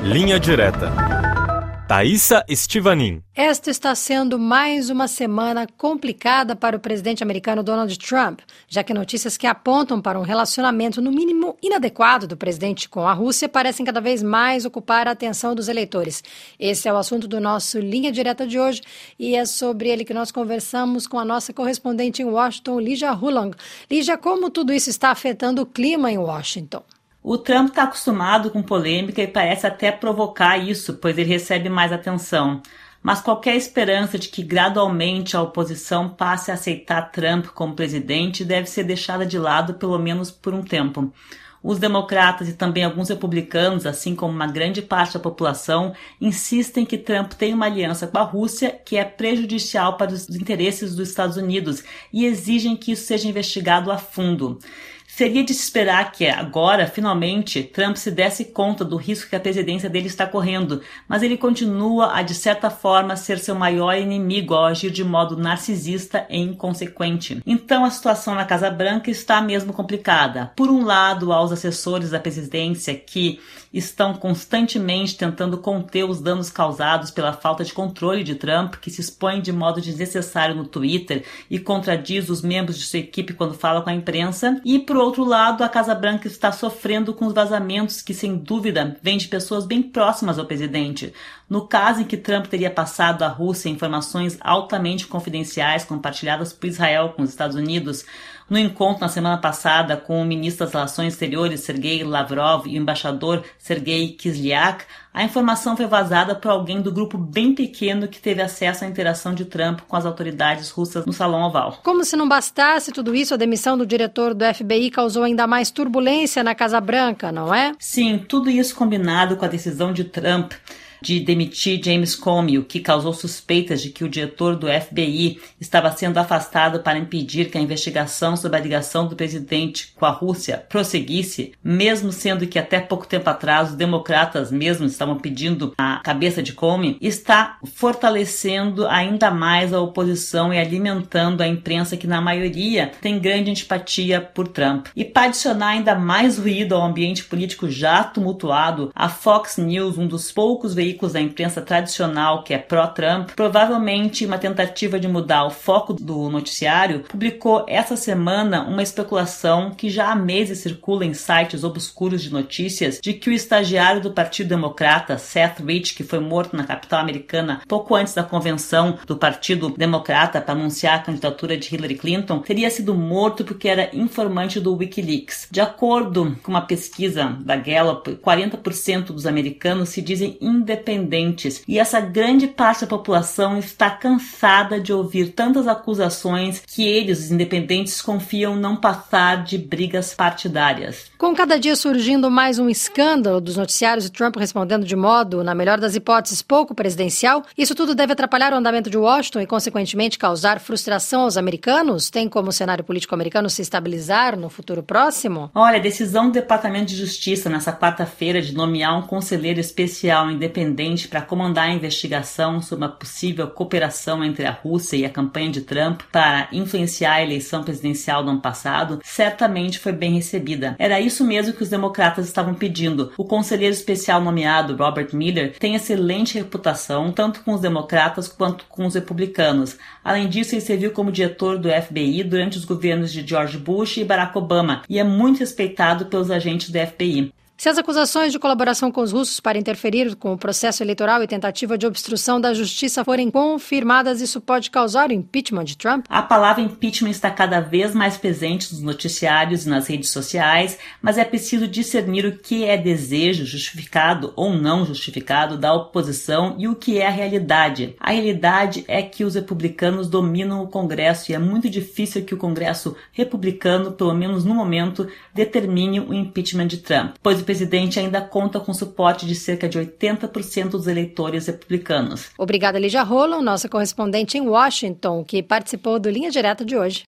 Linha Direta. Thaisa Estivanin. Esta está sendo mais uma semana complicada para o presidente americano Donald Trump, já que notícias que apontam para um relacionamento, no mínimo, inadequado do presidente com a Rússia parecem cada vez mais ocupar a atenção dos eleitores. Esse é o assunto do nosso Linha Direta de hoje e é sobre ele que nós conversamos com a nossa correspondente em Washington, Ligia Hulang. Ligia, como tudo isso está afetando o clima em Washington? O Trump está acostumado com polêmica e parece até provocar isso, pois ele recebe mais atenção. Mas qualquer esperança de que gradualmente a oposição passe a aceitar Trump como presidente deve ser deixada de lado pelo menos por um tempo. Os democratas e também alguns republicanos, assim como uma grande parte da população, insistem que Trump tem uma aliança com a Rússia que é prejudicial para os interesses dos Estados Unidos e exigem que isso seja investigado a fundo. Seria de se esperar que agora, finalmente, Trump se desse conta do risco que a presidência dele está correndo, mas ele continua a, de certa forma, ser seu maior inimigo ao agir de modo narcisista e inconsequente. Então a situação na Casa Branca está mesmo complicada. Por um lado, há os assessores da presidência que estão constantemente tentando conter os danos causados pela falta de controle de Trump, que se expõe de modo desnecessário no Twitter e contradiz os membros de sua equipe quando fala com a imprensa. E, por outro lado, a Casa Branca está sofrendo com os vazamentos que, sem dúvida, vêm de pessoas bem próximas ao presidente. No caso em que Trump teria passado à Rússia informações altamente confidenciais compartilhadas por Israel com os Estados Unidos, no encontro na semana passada com o ministro das Relações Exteriores, Sergei Lavrov, e o embaixador Sergei Kislyak, a informação foi vazada por alguém do grupo bem pequeno que teve acesso à interação de Trump com as autoridades russas no Salão Oval. Como se não bastasse tudo isso, a demissão do diretor do FBI causou ainda mais turbulência na Casa Branca, não é? Sim, tudo isso combinado com a decisão de Trump de demitir James Comey, o que causou suspeitas de que o diretor do FBI estava sendo afastado para impedir que a investigação sobre a ligação do presidente com a Rússia prosseguisse, mesmo sendo que até pouco tempo atrás os democratas mesmo estavam pedindo a cabeça de Comey, está fortalecendo ainda mais a oposição e alimentando a imprensa que na maioria tem grande antipatia por Trump. E para adicionar ainda mais ruído ao ambiente político já tumultuado, a Fox News, um dos poucos veículos da imprensa tradicional que é pró-Trump, provavelmente uma tentativa de mudar o foco do noticiário, publicou essa semana uma especulação que já há meses circula em sites obscuros de notícias de que o estagiário do Partido Democrata, Seth Rich, que foi morto na capital americana pouco antes da convenção do Partido Democrata para anunciar a candidatura de Hillary Clinton, teria sido morto porque era informante do Wikileaks. De acordo com uma pesquisa da Gallup, 40% dos americanos se dizem independentes e essa grande parte da população está cansada de ouvir tantas acusações que eles, os independentes, confiam não passar de brigas partidárias. Com cada dia surgindo mais um escândalo dos noticiários e Trump respondendo de modo, na melhor das hipóteses, pouco presidencial, isso tudo deve atrapalhar o andamento de Washington e, consequentemente, causar frustração aos americanos? Tem como o cenário político americano se estabilizar no futuro próximo? Olha, a decisão do Departamento de Justiça nessa quarta-feira de nomear um conselheiro especial independente para comandar a investigação sobre uma possível cooperação entre a Rússia e a campanha de Trump para influenciar a eleição presidencial do ano passado, certamente foi bem recebida. Era isso mesmo que os democratas estavam pedindo. O conselheiro especial nomeado, Robert Mueller, tem excelente reputação, tanto com os democratas quanto com os republicanos. Além disso, ele serviu como diretor do FBI durante os governos de George Bush e Barack Obama, e é muito respeitado pelos agentes do FBI. Se as acusações de colaboração com os russos para interferir com o processo eleitoral e tentativa de obstrução da justiça forem confirmadas, isso pode causar o impeachment de Trump? A palavra impeachment está cada vez mais presente nos noticiários e nas redes sociais, mas é preciso discernir o que é desejo justificado ou não justificado da oposição e o que é a realidade. A realidade é que os republicanos dominam o Congresso e é muito difícil que o Congresso republicano, pelo menos no momento, determine o impeachment de Trump, pois o presidente ainda conta com suporte de cerca de 80% dos eleitores republicanos. Obrigada, Ligia Hulang, nossa correspondente em Washington, que participou do Linha Direta de hoje.